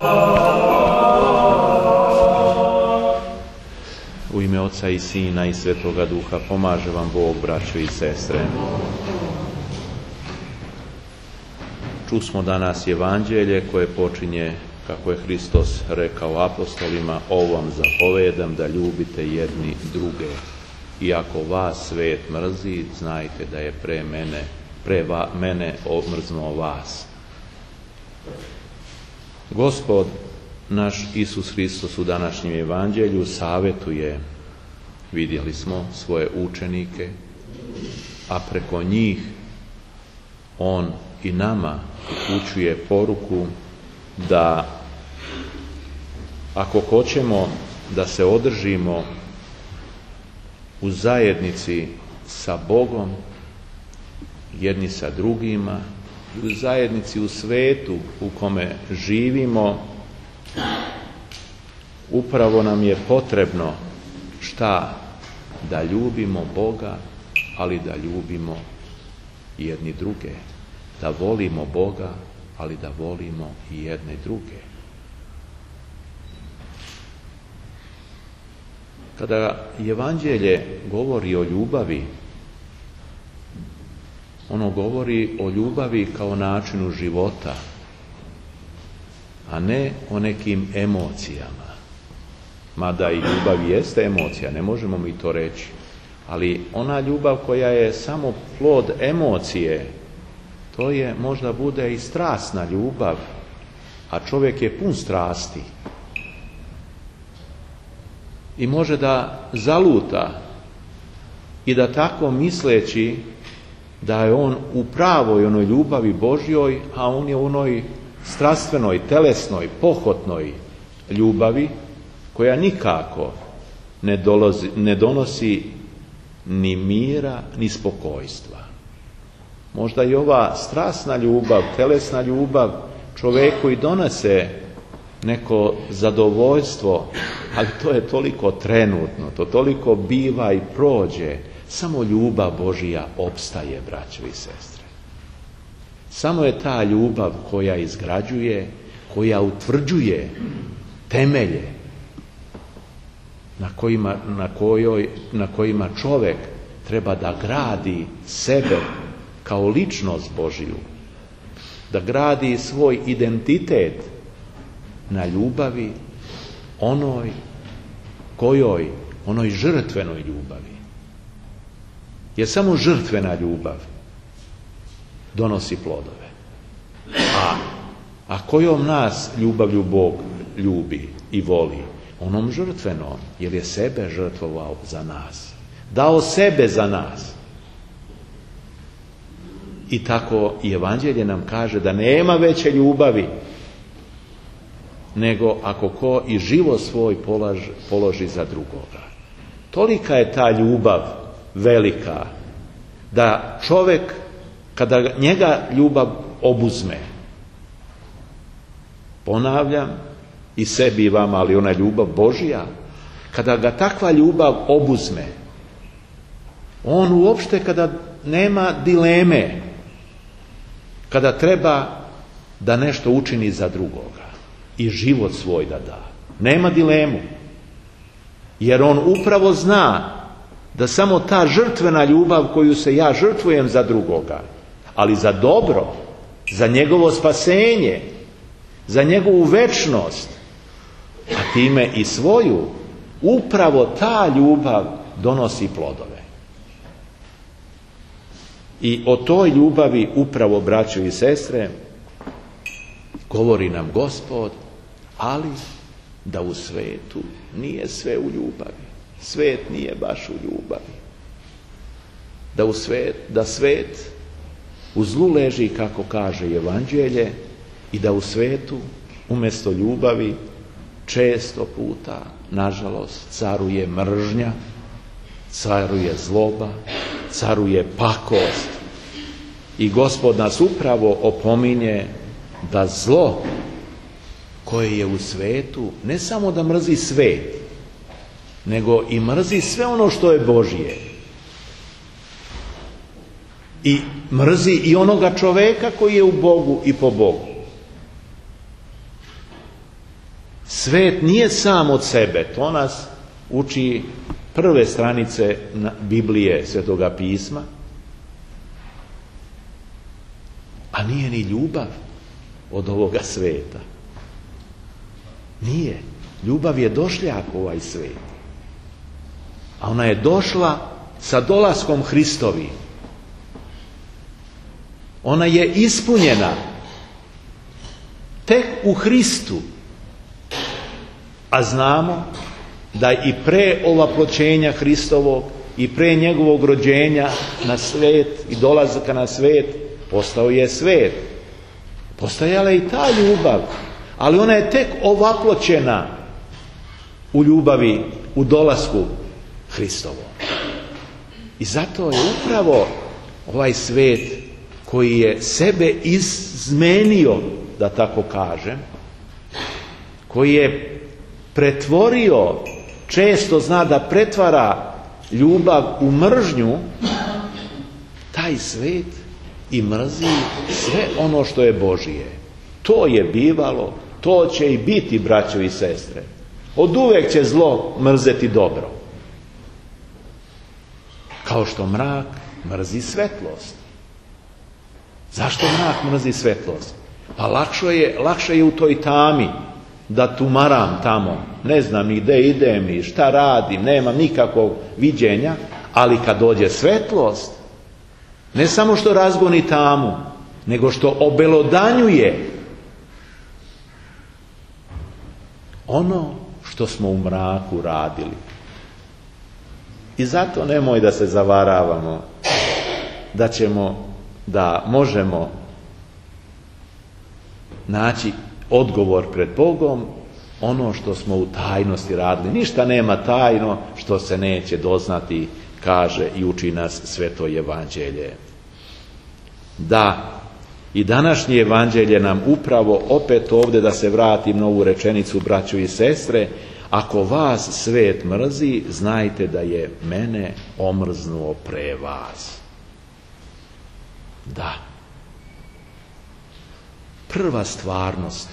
U ime Oca i Sina i Svetoga Duha pomaže vam Bog, braćo i sestre. Čusmo danas evanđelje koje počinje, kako je Hristos rekao apostolima, ovo vam zapovedam da ljubite jedni druge. I ako vas svet mrzi, znajte da je pre mene omrznuo vas. Gospod naš Isus Hristos u današnjem evanđelju savjetuje, vidjeli smo, svoje učenike, a preko njih on i nama upućuje poruku da ako hoćemo da se održimo u zajednici sa Bogom, jedni sa drugima, u zajednici u svetu u kome živimo, upravo nam je potrebno šta? Da ljubimo Boga, ali da ljubimo jedni druge. Da volimo Boga, ali da volimo i jedne druge. Kada evanđelje govori o ljubavi, ono govori o ljubavi kao načinu života, a ne o nekim emocijama. Mada i ljubav jeste emocija, ne možemo mi to reći. Ali ona ljubav koja je samo plod emocije, to je, možda bude i strasna ljubav, a čovjek je pun strasti. I može da zaluta i da tako misleći da je on u pravoj onoj ljubavi Božjoj, a on je u onoj strastvenoj, telesnoj, pohotnoj ljubavi koja nikako ne donosi ni mira, ni spokojstva. Možda i ova strasna ljubav, telesna ljubav čovjeku i donese neko zadovoljstvo, ali to je toliko trenutno, to toliko biva i prođe. Samo ljubav Božja opstaje, braćo i sestre. Samo je ta ljubav koja izgrađuje, koja utvrđuje temelje na kojima čovjek treba da gradi sebe kao ličnost Božju, da gradi svoj identitet na ljubavi onoj žrtvenoj ljubavi. Jer samo žrtvena ljubav donosi plodove. A kojom nas ljubavlju Bog ljubi i voli? Onom žrtvenom, jer je sebe žrtvovao za nas. Dao sebe za nas. I tako i evanđelje nam kaže da nema veće ljubavi nego ako ko i život svoj položi za drugoga. Tolika je ta ljubav velika da čovjek, kada njega ljubav obuzme, ponavljam, i sebi i vama, ali ona ljubav Božja, kada ga takva ljubav obuzme, on uopšte kada nema dileme, kada treba da nešto učini za drugoga i život svoj da da, nema dilemu, jer on upravo zna da samo ta žrtvena ljubav koju se ja žrtvujem za drugoga, ali za dobro, za njegovo spasenje, za njegovu večnost, a time i svoju, upravo ta ljubav donosi plodove. I o toj ljubavi upravo, braćo i sestre, govori nam Gospod, ali da u svetu nije sve u ljubavi. Svet nije baš u ljubavi. Da svet u zlu leži, kako kaže evanđelje, i da u svetu umjesto ljubavi često puta, nažalost, caruje mržnja, caruje zloba, caruje pakost. I Gospod nas upravo opominje da zlo koje je u svetu ne samo da mrzi svet, nego i mrzi sve ono što je Božje. I mrzi i onoga čoveka koji je u Bogu i po Bogu. Svet nije sam od sebe, to nas uči prve stranice Biblije, Svetoga pisma, a nije ni ljubav od ovoga sveta. Nije. Ljubav je došljak u ovaj svet. A ona je došla sa dolaskom Hristovi. Ona je ispunjena tek u Hristu. A znamo da i pre ovaploćenja Hristovog i pre njegovog rođenja na svet i dolazaka na svet postao je svet. Postojala je i ta ljubav, ali ona je tek ovaploćena u ljubavi, u dolasku Hristovom. I zato je upravo ovaj svet koji je sebe izmenio, da tako kažem, koji je pretvorio, često zna da pretvara ljubav u mržnju, taj svet i mrzi sve ono što je Božije. To je bivalo, to će i biti, braćo i sestre. Od uvek će zlo mrzeti dobro. Kao što mrak mrzi svetlost. Zašto mrak mrzi svetlost? Pa lakše je u toj tami da tumaram tamo, ne znam ni gde idem ni šta radim, nemam nikakvog viđenja, ali kad dođe svetlost, ne samo što razgoni tamu, nego što obelodanjuje ono što smo u mraku radili. I zato nemoj da se zavaravamo da možemo naći odgovor pred Bogom ono što smo u tajnosti radili. Ništa nema tajno što se neće doznati, kaže i uči nas Sveto Evanđelje. Da, i današnje Evanđelje nam upravo opet ovdje, da se vratim na ovu rečenicu, braćo i sestre, ako vas svet mrzi, znajte da je mene omrznuo pre vas. Da. Prva stvarnost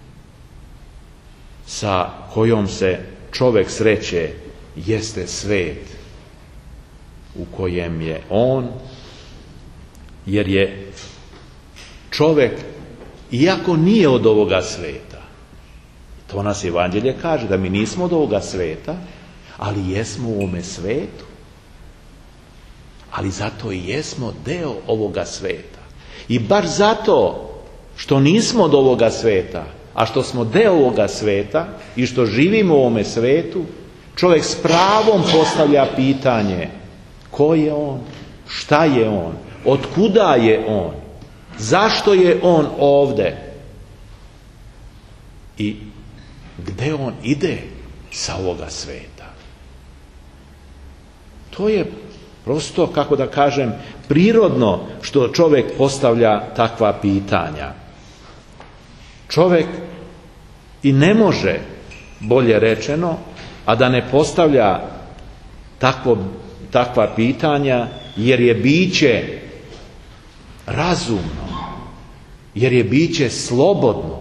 sa kojom se čovjek sreće jeste svet u kojem je on, jer je čovjek, iako nije od ovoga sveta, to nas Evanđelje kaže da mi nismo od ovoga sveta, ali jesmo u ovome svetu. Ali zato i jesmo deo ovoga sveta. I baš zato što nismo od ovoga sveta, a što smo deo ovoga sveta i što živimo u ovome svetu, čovjek s pravom postavlja pitanje: ko je on? Šta je on? Otkuda je on? Zašto je on ovdje? I gde on ide sa ovoga sveta? To je prosto, kako da kažem, prirodno što čovjek postavlja takva pitanja. Čovjek i ne može, bolje rečeno, a da ne postavlja takva pitanja, jer je biće razumno, jer je biće slobodno.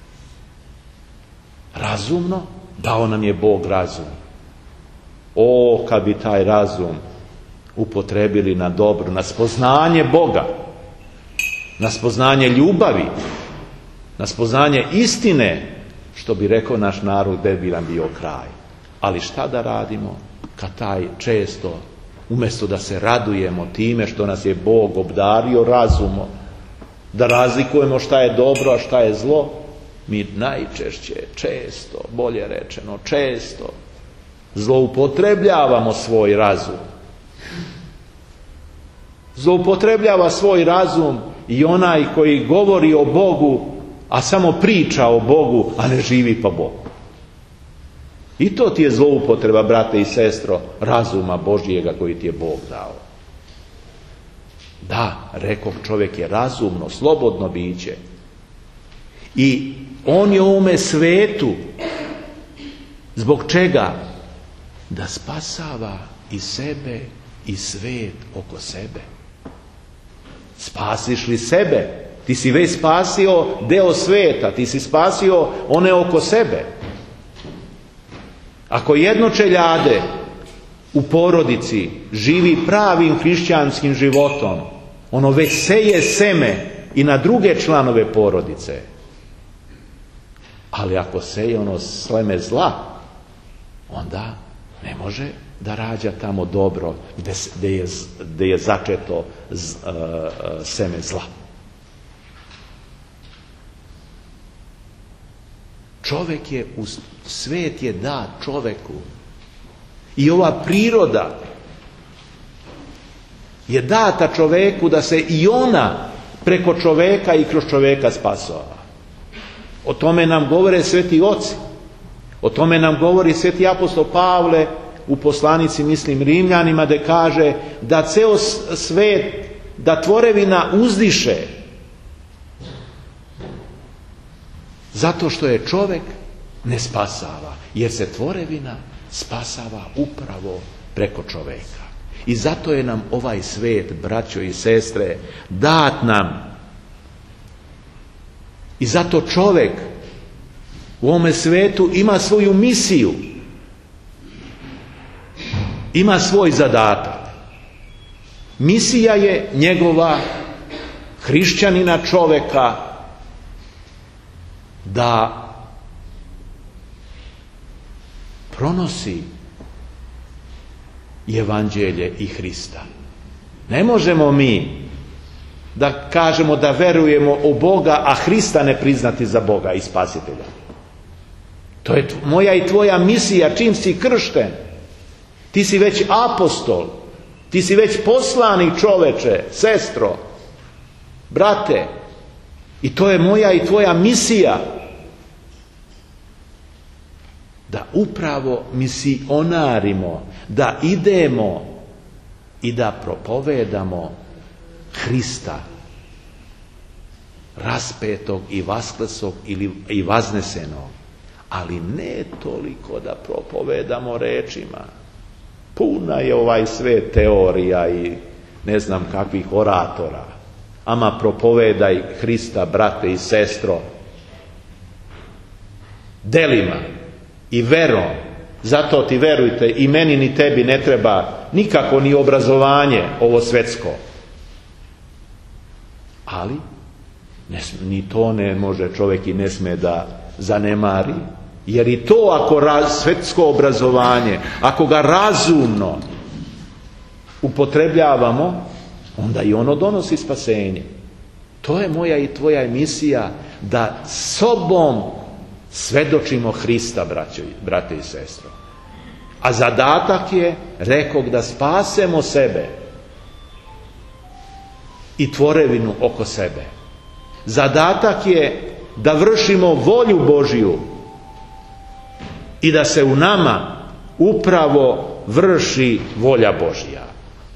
Razumno, dao nam je Bog razum. O, kad bi taj razum upotrebili na dobro, na spoznanje Boga, na spoznanje ljubavi, na spoznanje istine, što bi rekao naš narod, gdje bi nam bio kraj. Ali šta da radimo kad taj često, umjesto da se radujemo time što nas je Bog obdario razumom, da razlikujemo šta je dobro, a šta je zlo, mi najčešće, često, bolje rečeno, često zloupotrebljavamo svoj razum. Zloupotrebljava svoj razum i onaj koji govori o Bogu, a samo priča o Bogu, a ne živi po Bogu. I to ti je zloupotreba, brate i sestro, razuma Božjega koji ti je Bog dao. Da, rekoh, čovjek je razumno, slobodno biće. I on je u ovome svetu. Zbog čega? Da spasava i sebe i svet oko sebe. Spasiš li sebe? Ti si već spasio deo sveta, ti si spasio one oko sebe. Ako jedno čeljade u porodici živi pravim hrišćanskim životom, ono već seje seme i na druge članove porodice. Ali ako seje ono sleme zla, onda ne može da rađa tamo dobro gdje je začeto seme zla. Čovjek je, svet je dat čovjeku. I ova priroda je data čovjeku da se i ona preko čovjeka i kroz čovjeka spasava. O tome nam govore sveti oci. O tome nam govori sveti apostol Pavle u poslanici, mislim, Rimljanima, da kaže da ceo svet, da tvorevina uzdiše zato što je čovjek ne spasava, jer se tvorevina spasava upravo preko čovjeka. I zato je nam ovaj svet, braćo i sestre, dat nam. I zato čovjek u ovome svetu ima svoju misiju, ima svoj zadatak. Misija je njegova, hrišćanina čovjeka, da pronosi evanđelje i Hrista. Ne možemo mi da kažemo da verujemo u Boga, a Hrista ne priznati za Boga i Spasitelja. To je moja i tvoja misija čim si kršten. Ti si već apostol, ti si već poslanik, čoveče, sestro, brate. I to je moja i tvoja misija. Da upravo misionarimo, da idemo i da propovedamo Hrista, raspetog i vasklesog i vaznesenog, ali ne toliko da propovedamo rečima. Puna je ovaj svet teorija i ne znam kakvih oratora. Ama propovedaj Hrista, brate i sestro, delima i verom. Zato ti verujte, i meni ni tebi ne treba nikako ni obrazovanje ovo svetsko. Ali ni to ne može čovjek i ne sme da zanemari. Jer i to ako svetsko obrazovanje, ako ga razumno upotrebljavamo, onda i ono donosi spasenje. To je moja i tvoja emisija, da sobom svedočimo Hrista, brate i sestro. A zadatak je, rekoh, da spasemo sebe i tvorevinu oko sebe. Zadatak je da vršimo volju Božju i da se u nama upravo vrši volja Božja.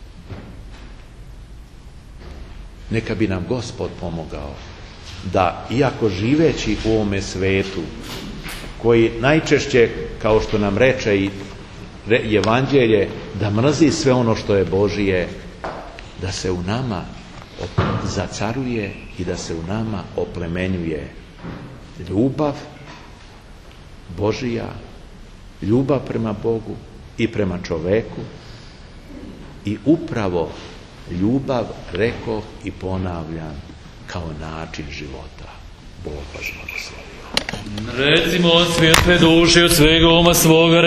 Neka bi nam Gospod pomogao da, iako živeći u ovome svetu, koji najčešće, kao što nam reče i evanđelje, da mrzi sve ono što je Božije, da se u nama zacaruje i da se u nama oplemenjuje ljubav Božija, ljubav prema Bogu i prema čoveku, i upravo ljubav, rekoh i ponavljam, kao način života. Bog vas blagoslovio. Recimo od svijetle duše, od svega uma svoga